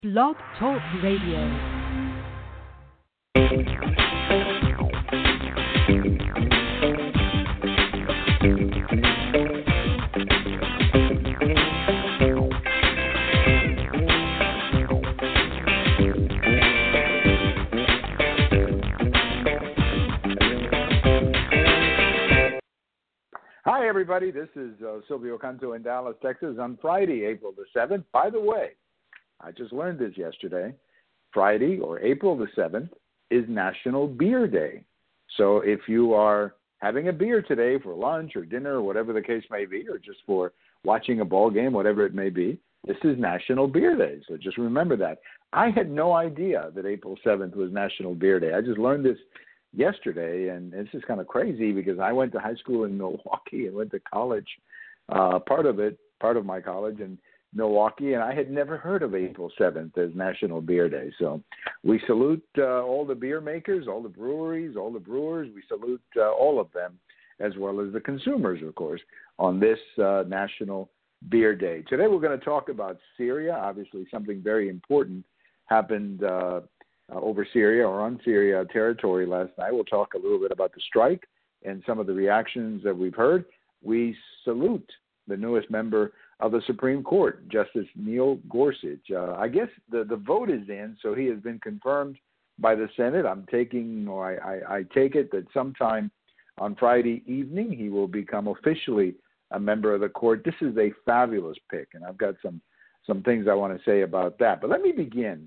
Blog Talk Radio. Hi, everybody. This is Silvio Canto in Dallas, Texas on Friday, April the 7th. By the way, I just learned this yesterday. Friday, or April the 7th, is National Beer Day. So if you are having a beer today for lunch or dinner or whatever the case may be, or just for watching a ball game, whatever it may be, this is National Beer Day. So just remember that. I had no idea that April 7th was National Beer Day. I just learned this yesterday, and it's just kind of crazy because I went to high school in Milwaukee and went to college, part of my college in Milwaukee, and I had never heard of April 7th as National Beer Day. So we salute all the beer makers, all the breweries, all the brewers. We salute all of them, as well as the consumers, of course, on this National Beer Day. Today we're going to talk about Syria. Obviously, something very important happened over Syria or on Syria territory last night. We'll talk a little bit about the strike and some of the reactions that we've heard. We salute the newest member of the Supreme Court, Justice Neil Gorsuch. I guess the vote is in, so he has been confirmed by the Senate. I take it that sometime on Friday evening he will become officially a member of the court. This is a fabulous pick, and I've got some things I want to say about that. But let me begin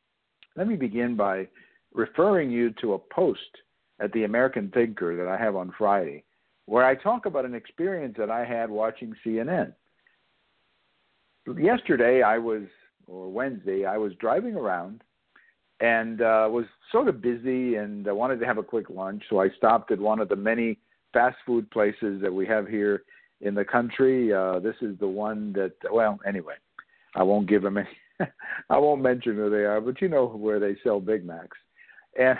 by referring you to a post at the American Thinker that I have on Friday, where I talk about an experience that I had watching CNN. Yesterday, Wednesday, I was driving around and was sort of busy and I wanted to have a quick lunch, so I stopped at one of the many fast food places that we have here in the country. This is the one that, well, anyway, I won't give them any. I won't mention who they are, but you know where they sell Big Macs. And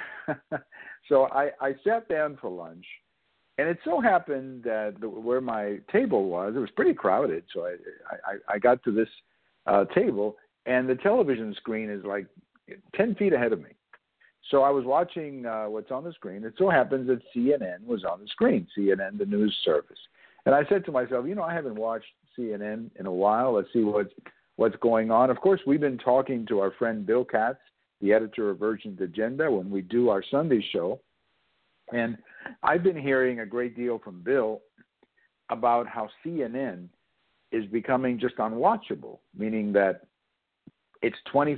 so I sat down for lunch, and it so happened that where my table was, it was pretty crowded. So I got to this table, and the television screen is like 10 feet ahead of me. So I was watching what's on the screen. It so happens that CNN was on the screen, CNN, the news service. And I said to myself, I haven't watched CNN in a while. Let's see what's going on. Of course, we've been talking to our friend Bill Katz, the editor of Urgent Agenda, when we do our Sunday show. And I've been hearing a great deal from Bill about how CNN is becoming just unwatchable, meaning that it's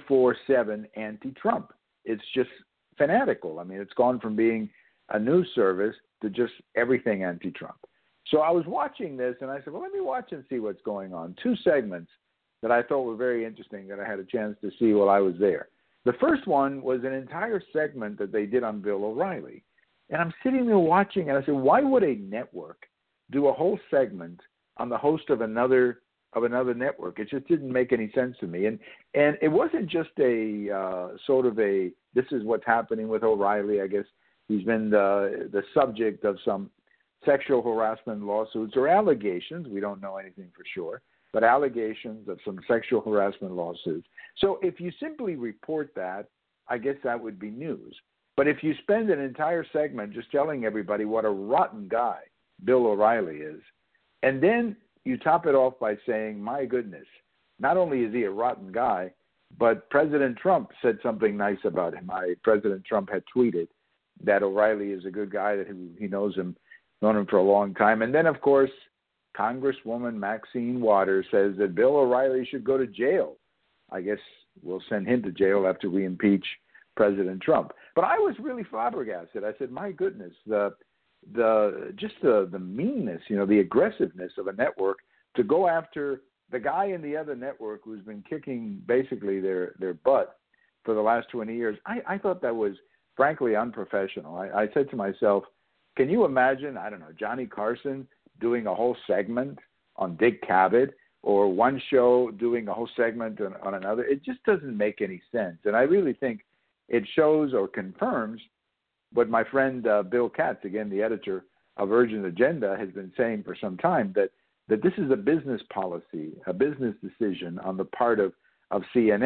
24/7 anti-Trump. It's just fanatical. I mean, it's gone from being a news service to just everything anti-Trump. So I was watching this, and I said, well, let me watch and see what's going on. Two segments that I thought were very interesting that I had a chance to see while I was there. The first one was an entire segment that they did on Bill O'Reilly. And I'm sitting there watching, and I said, why would a network do a whole segment on the host of another network? It just didn't make any sense to me. And it wasn't just a this is what's happening with O'Reilly. I guess he's been the subject of some sexual harassment lawsuits or allegations. We don't know anything for sure, but allegations of some sexual harassment lawsuits. So if you simply report that, I guess that would be news. But if you spend an entire segment just telling everybody what a rotten guy Bill O'Reilly is, and then you top it off by saying, my goodness, not only is he a rotten guy, but President Trump said something nice about him. President Trump had tweeted that O'Reilly is a good guy, that he known him for a long time. And then, of course, Congresswoman Maxine Waters says that Bill O'Reilly should go to jail. I guess we'll send him to jail after we impeach President Trump. But I was really flabbergasted. I said, my goodness, the meanness, the aggressiveness of a network to go after the guy in the other network who's been kicking basically their butt for the last 20 years. I thought that was frankly unprofessional. I said to myself, can you imagine, I don't know, Johnny Carson doing a whole segment on Dick Cavett, or one show doing a whole segment on another? It just doesn't make any sense. And I really think it shows or confirms what my friend Bill Katz, again, the editor of Urgent Agenda, has been saying for some time, that this is a business policy, a business decision on the part of CNN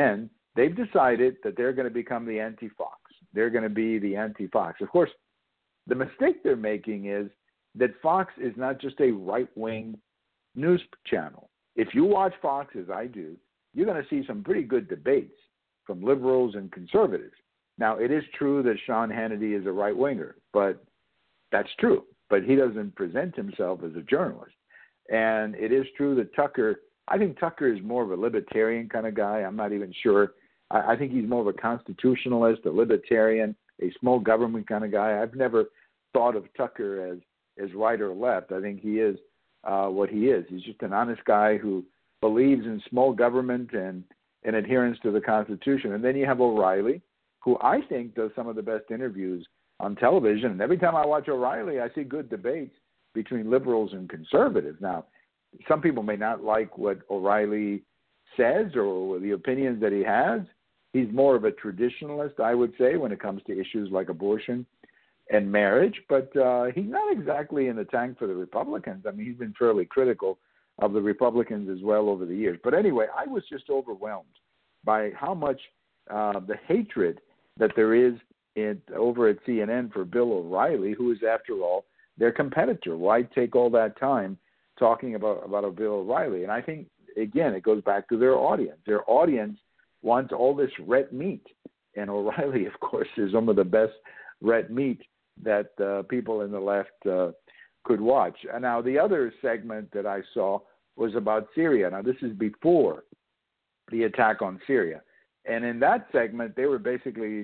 they've decided that they're going to become the anti-Fox. They're going to be the anti-Fox. Of course, the mistake they're making is that Fox is not just a right-wing news channel. If you watch Fox, as I do, you're going to see some pretty good debates from liberals and conservatives. Now, it is true that Sean Hannity is a right-winger, but that's true. But he doesn't present himself as a journalist. And it is true that I think Tucker is more of a libertarian kind of guy. I'm not even sure. I think he's more of a constitutionalist, a libertarian, a small government kind of guy. I've never thought of Tucker as right or left. I think he is what he is. He's just an honest guy who believes in small government and adherence to the Constitution. And then you have O'Reilly, who I think does some of the best interviews on television. And every time I watch O'Reilly, I see good debates between liberals and conservatives. Now, some people may not like what O'Reilly says or the opinions that he has. He's more of a traditionalist, I would say, when it comes to issues like abortion and marriage. But he's not exactly in the tank for the Republicans. I mean, he's been fairly critical of the Republicans as well over the years. But anyway, I was just overwhelmed by how much the hatred that there is over at CNN for Bill O'Reilly, who is, after all, their competitor. Why take all that time talking about a Bill O'Reilly? And I think, again, it goes back to their audience. Their audience wants all this red meat. And O'Reilly, of course, is some of the best red meat that people in the left could watch. And now the other segment that I saw was about Syria. Now, this is before the attack on Syria. And in that segment, they were basically,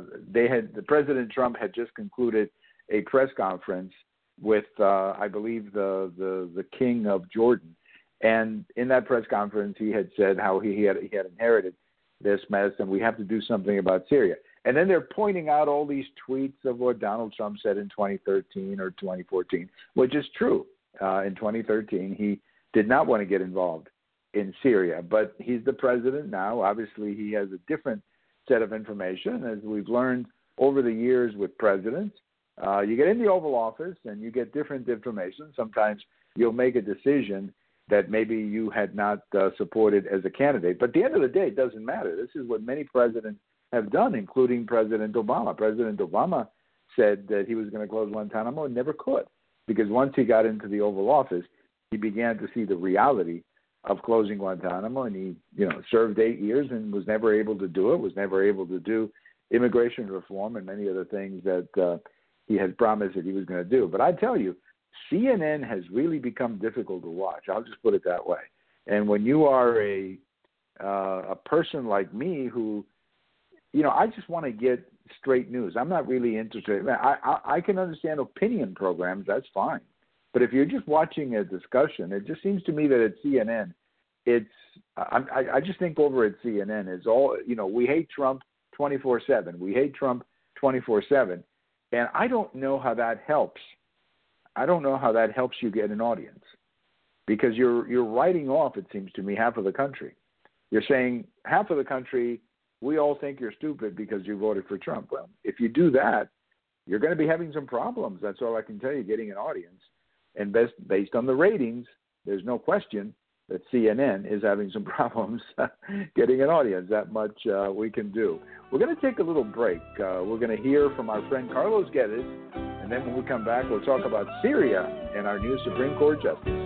President Trump had just concluded a press conference with, I believe, the king of Jordan. And in that press conference, he had said how he had inherited this mess, and we have to do something about Syria. And then they're pointing out all these tweets of what Donald Trump said in 2013 or 2014, which is true. In 2013, he did not want to get involved in Syria, but he's the president now. Obviously, he has a different set of information. As we've learned over the years with presidents, you get in the Oval Office and you get different information. Sometimes you'll make a decision that maybe you had not supported as a candidate. But at the end of the day, it doesn't matter. This is what many presidents have done, including President Obama. President Obama said that he was going to close Guantanamo and never could, because once he got into the Oval Office, he began to see the reality of closing Guantanamo, and he, served 8 years and was never able to do it, was never able to do immigration reform and many other things that he had promised that he was going to do. But I tell you, CNN has really become difficult to watch. I'll just put it that way. And when you are a person like me who, I just want to get straight news. I'm not really interested. I can understand opinion programs. That's fine. But if you're just watching a discussion, it just seems to me that at CNN, I just think over at CNN it's all, we hate Trump 24/7. We hate Trump 24/7. And I don't know how that helps. I don't know how that helps you get an audience, because you're writing off, it seems to me, half of the country. You're saying half of the country, we all think you're stupid because you voted for Trump. Well, if you do that, you're going to be having some problems. That's all I can tell you, getting an audience. And based on the ratings, there's no question that CNN is having some problems getting an audience. That much we can do. We're going to take a little break. We're going to hear from our friend Carlos Guedes, and then when we come back, we'll talk about Syria and our new Supreme Court justice.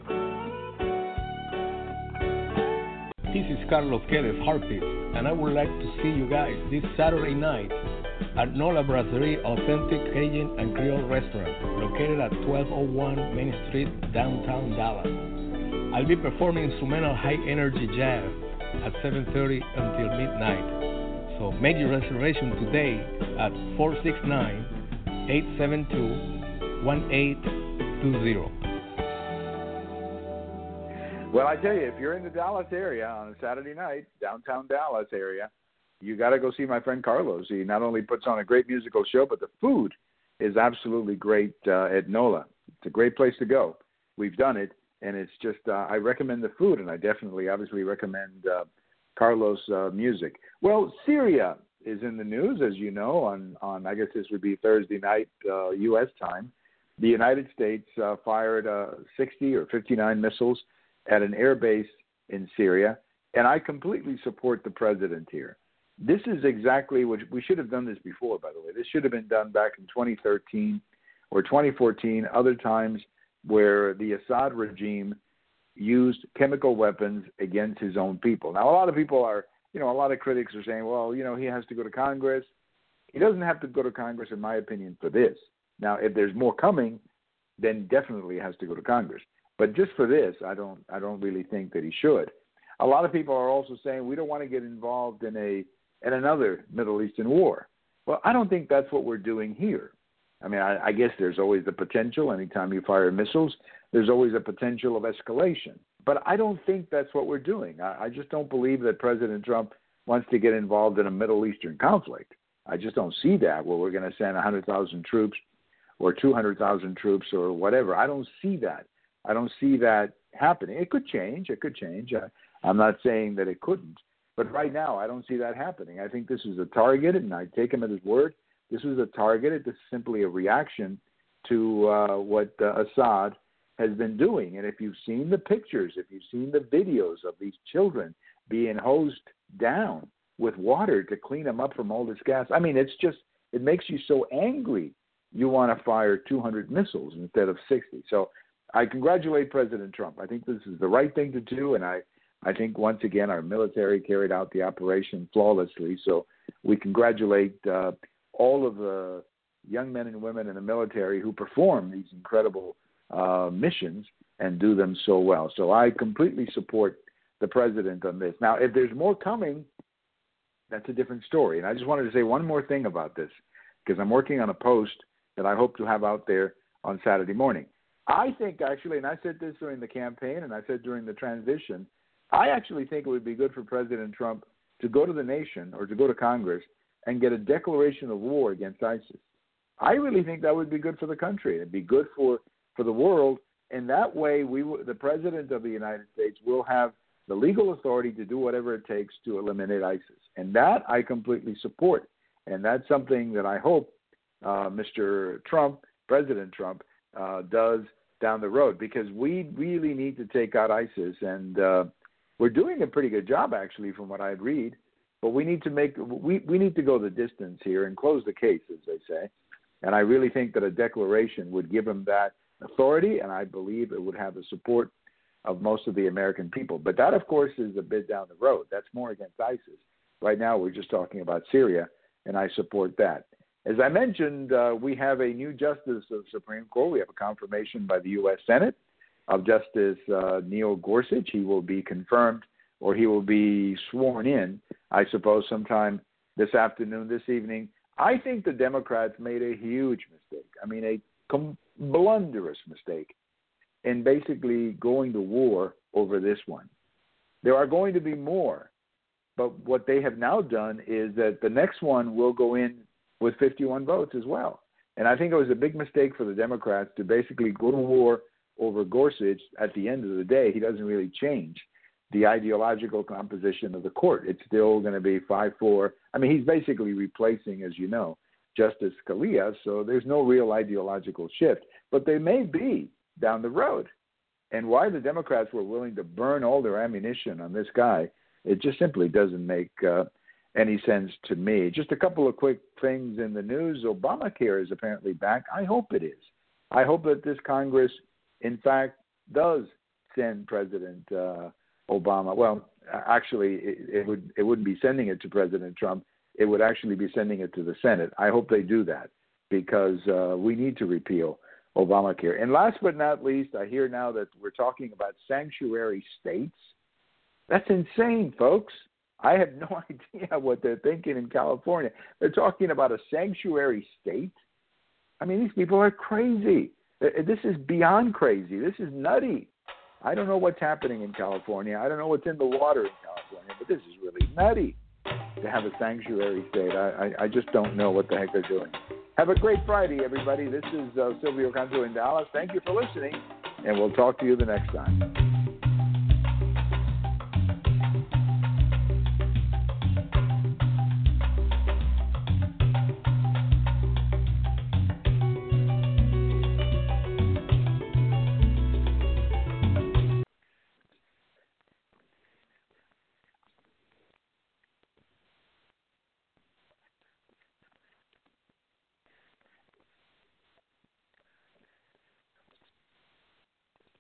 This is Carlos Guedes, Heartbeat, and I would like to see you guys this Saturday night at Nola Brasserie Authentic Cajun and Creole Restaurant, located at 1201 Main Street, downtown Dallas. I'll be performing instrumental high-energy jazz at 7:30 until midnight. So make your reservation today at 469-872-1820. Well, I tell you, if you're in the Dallas area on a Saturday night, downtown Dallas area, you got to go see my friend Carlos. He not only puts on a great musical show, but the food is absolutely great at NOLA. It's a great place to go. We've done it, and it's just, I recommend the food, and I definitely, obviously recommend Carlos' music. Well, Syria is in the news, as you know, on I guess this would be Thursday night, U.S. time. The United States fired 60 or 59 missiles at an air base in Syria. And I completely support the president here. This is exactly what we should have done this before, by the way. This should have been done back in 2013 or 2014, other times where the Assad regime used chemical weapons against his own people. Now, a lot of people are, a lot of critics are saying, well, he has to go to Congress. He doesn't have to go to Congress, in my opinion, for this. Now, if there's more coming, then definitely he has to go to Congress. But just for this, I don't really think that he should. A lot of people are also saying we don't want to get involved in another Middle Eastern war. Well, I don't think that's what we're doing here. I mean, I guess there's always the potential. Anytime you fire missiles, there's always a potential of escalation. But I don't think that's what we're doing. I just don't believe that President Trump wants to get involved in a Middle Eastern conflict. I just don't see that where we're going to send 100,000 troops or 200,000 troops or whatever. I don't see that. I don't see that happening. It could change. I'm not saying that it couldn't. But right now, I don't see that happening. I think this is a target, and I take him at his word. This is a target. This is simply a reaction to what Assad has been doing. And if you've seen the pictures, if you've seen the videos of these children being hosed down with water to clean them up from all this gas, I mean, it makes you so angry you want to fire 200 missiles instead of 60. So I congratulate President Trump. I think this is the right thing to do, and I think, once again, our military carried out the operation flawlessly. So we congratulate all of the young men and women in the military who perform these incredible missions and do them so well. So I completely support the president on this. Now, if there's more coming, that's a different story. And I just wanted to say one more thing about this, because I'm working on a post that I hope to have out there on Saturday morning. I think, actually, and I said this during the campaign and I said during the transition, I actually think it would be good for President Trump to go to the nation or to go to Congress and get a declaration of war against ISIS. I really think that would be good for the country. It'd be good for the world. And that way, the President of the United States will have the legal authority to do whatever it takes to eliminate ISIS. And that I completely support. And that's something that I hope Mr. Trump, President Trump, does down the road, because we really need to take out ISIS. And we're doing a pretty good job, actually, from what I read. But we need to we need to go the distance here and close the case, as they say. And I really think that a declaration would give him that authority, and I believe it would have the support of most of the American people. But that, of course, is a bit down the road. That's more against ISIS. Right now, we're just talking about Syria, and I support that. As I mentioned, we have a new justice of the Supreme Court. We have a confirmation by the U.S. Senate of Justice Neil Gorsuch. He will be confirmed, or he will be sworn in, I suppose, sometime this afternoon, this evening. I think the Democrats made a huge mistake. I mean, a blunderous mistake in basically going to war over this one. There are going to be more, but what they have now done is that the next one will go in with 51 votes as well. And I think it was a big mistake for the Democrats to basically go to war over Gorsuch. At the end of the day, he doesn't really change the ideological composition of the court. It's still going to be 5-4. I mean, he's basically replacing, as you know, Justice Scalia, so there's no real ideological shift. But there may be down the road. And why the Democrats were willing to burn all their ammunition on this guy, it just simply doesn't make any sense to me. Just a couple of quick things in the news. Obamacare is apparently back. I hope it is. I hope that this Congress, in fact, does send President Obama. Well, actually, it wouldn't be sending it to President Trump. It would actually be sending it to the Senate. I hope they do that, because we need to repeal Obamacare. And last but not least, I hear now that we're talking about sanctuary states. That's insane, folks. I have no idea what they're thinking in California. They're talking about a sanctuary state. I mean, these people are crazy. This is beyond crazy. This is nutty. I don't know what's happening in California. I don't know what's in the water in California, but this is really nutty to have a sanctuary state. I just don't know what the heck they're doing. Have a great Friday, everybody. This is Silvio Canto in Dallas. Thank you for listening, and we'll talk to you the next time.